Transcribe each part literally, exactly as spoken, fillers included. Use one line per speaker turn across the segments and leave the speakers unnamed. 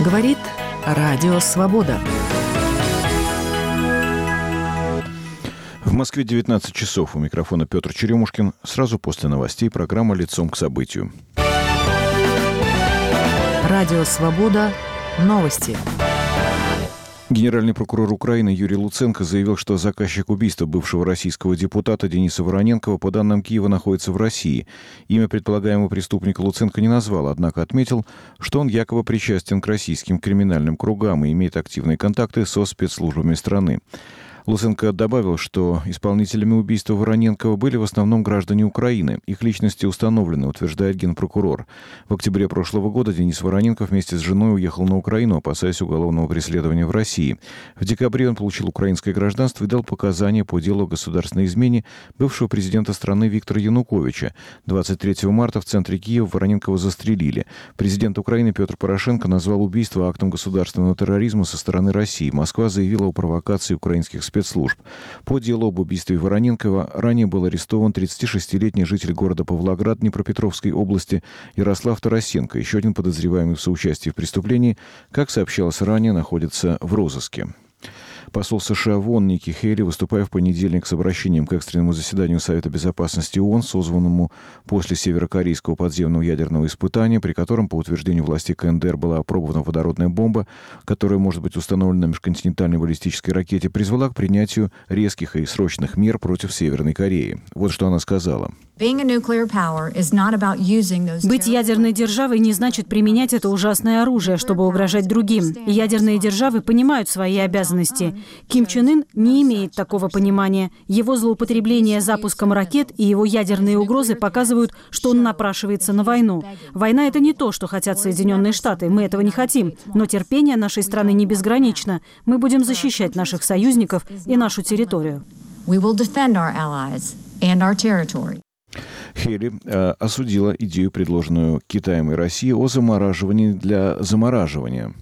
Говорит Радио Свобода.
В Москве девятнадцать часов. У микрофона Петр Черемушкин. Сразу после новостей программа «Лицом к событию».
Радио Свобода. Новости.
Генеральный прокурор Украины Юрий Луценко заявил, что заказчик убийства бывшего российского депутата Дениса Вороненкова, по данным Киева, находится в России. Имя предполагаемого преступника Луценко не назвал, однако отметил, что он якобы причастен к российским криминальным кругам и имеет активные контакты со спецслужбами страны. Луценко добавил, что исполнителями убийства Вороненкова были в основном граждане Украины. Их личности установлены, утверждает генпрокурор. В октябре прошлого года Денис Вороненков вместе с женой уехал на Украину, опасаясь уголовного преследования в России. В декабре он получил украинское гражданство и дал показания по делу о государственной измене бывшего президента страны Виктора Януковича. двадцать третьего марта в центре Киева Вороненкова застрелили. Президент Украины Петр Порошенко назвал убийство актом государственного терроризма со стороны России. Москва заявила о провокации украинских спецслужб. По делу об убийстве Вороненкова ранее был арестован тридцатишестилетний житель города Павлоград Днепропетровской области Ярослав Тарасенко. Еще один подозреваемый в соучастии в преступлении, как сообщалось ранее, находится в розыске. Посол США в ООН Ники Хейли, выступая в понедельник с обращением к экстренному заседанию Совета Безопасности ООН, созванному после северокорейского подземного ядерного испытания, при котором, по утверждению властей КНДР, была опробована водородная бомба, которая может быть установлена на межконтинентальной баллистической ракете, призвала к принятию резких и срочных мер против Северной Кореи. Вот что она сказала.
Быть ядерной державой не значит применять это ужасное оружие, чтобы угрожать другим. Ядерные державы понимают свои обязанности. Ким Чен Ын не имеет такого понимания. Его злоупотребление запуском ракет и его ядерные угрозы показывают, что он напрашивается на войну. Война — это не то, что хотят Соединенные Штаты. Мы этого не хотим. Но терпение нашей страны не безгранично. Мы будем защищать наших союзников и нашу территорию.
Хейли э, осудила идею, предложенную Китаем и Россией, о замораживании для замораживания.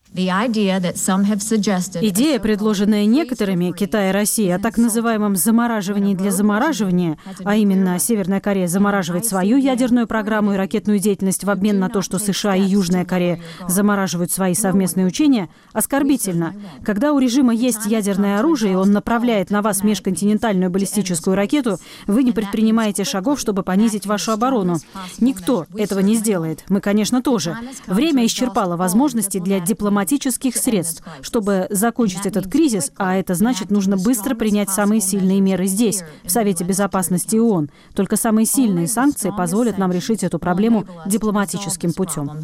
Идея, предложенная некоторыми, Китай и Россия, о так называемом замораживании для замораживания, а именно Северная Корея замораживает свою ядерную программу и ракетную деятельность в обмен на то, что США и Южная Корея замораживают свои совместные учения, оскорбительно. Когда у режима есть ядерное оружие, и он направляет на вас межконтинентальную баллистическую ракету, вы не предпринимаете шагов, чтобы понизить вашу оборону. Никто этого не сделает. Мы, конечно, тоже. Время исчерпало возможности для дипломатии средств, чтобы закончить этот кризис, а это значит, нужно быстро принять самые сильные меры здесь, в Совете Безопасности ООН. Только самые сильные санкции позволят нам решить эту проблему дипломатическим путем.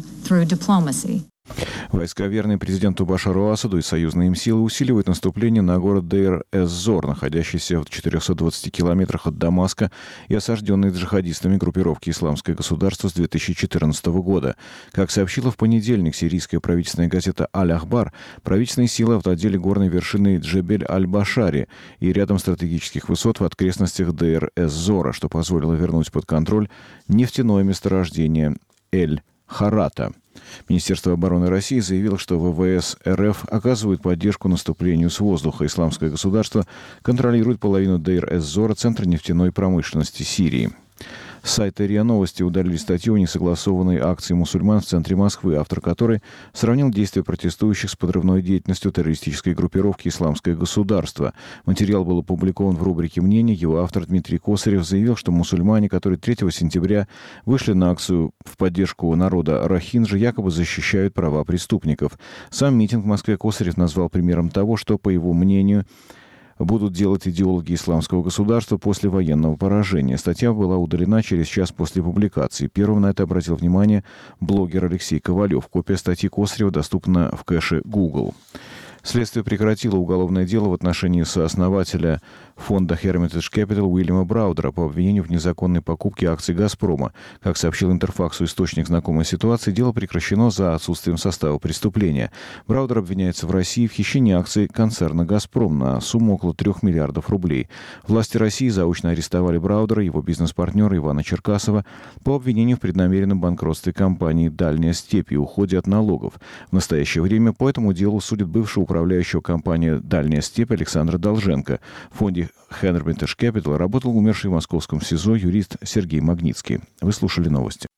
Войска, верные президенту Башару Асаду и союзные им силы, усиливают наступление на город Дейр-эз-Зор, находящийся в четырехстах двадцати километрах от Дамаска и осажденный джихадистами группировки «Исламское государство» с две тысячи четырнадцатого года. Как сообщила в понедельник сирийская правительственная газета «Аль-Ахбар», правительственные силы овладели горной вершиной Джебель-аль-Башари и рядом стратегических высот в окрестностях Дейр-эз-Зора, что позволило вернуть под контроль нефтяное месторождение Эль-Харата. Министерство обороны России заявило, что ВВС РФ оказывает поддержку наступлению с воздуха. Исламское государство контролирует половину Дейр-эз-Зора, центра нефтяной промышленности Сирии. С сайта РИА Новости удалили статью о несогласованной акции мусульман в центре Москвы, автор которой сравнил действия протестующих с подрывной деятельностью террористической группировки «Исламское государство». Материал был опубликован в рубрике «Мнение». Его автор Дмитрий Косарев заявил, что мусульмане, которые третьего сентября вышли на акцию в поддержку народа Рохинджи, якобы защищают права преступников. Сам митинг в Москве Косарев назвал примером того, что, по его мнению, будут делать идеологи Исламского государства после военного поражения. Статья была удалена через час после публикации. Первым на это обратил внимание блогер Алексей Ковалев. Копия статьи Косарева доступна в кэше Google. Следствие прекратило уголовное дело в отношении сооснователя фонда Hermitage Capital Уильяма Браудера по обвинению в незаконной покупке акций «Газпрома». Как сообщил Интерфаксу источник знакомой ситуации, дело прекращено за отсутствием состава преступления. Браудер обвиняется в России в хищении акций концерна «Газпром» на сумму около трех миллиардов рублей. Власти России заочно арестовали Браудера и его бизнес-партнера Ивана Черкасова по обвинению в преднамеренном банкротстве компании «Дальняя степь» и уходе от налогов. В настоящее время по этому делу судят бывшего управляющего компании «Дальняя степь» Александра Долженко. В фонде Hermitage Capital работал умерший в московском СИЗО юрист Сергей Магнитский. Вы слушали новости.